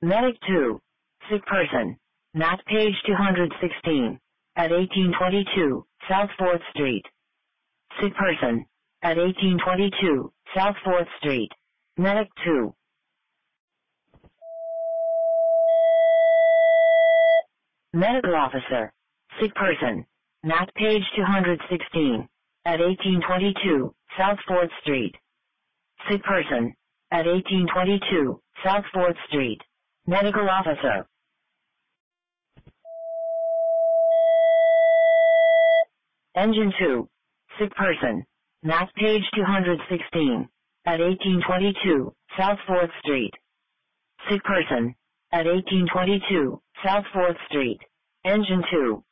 Medic 2. Sick person. Nat page 216. At 1822, South 4th Street. Sick person. At 1822, South 4th Street. Medic 2. Medical officer. Sick person. Nat page 216. At 1822, South 4th Street. Sick person. At 1822, South 4th Street. Medical officer. Engine 2. Sick person. Nat page 216. At 1822, South 4th Street. Sick person. At 1822, South 4th Street. Engine 2.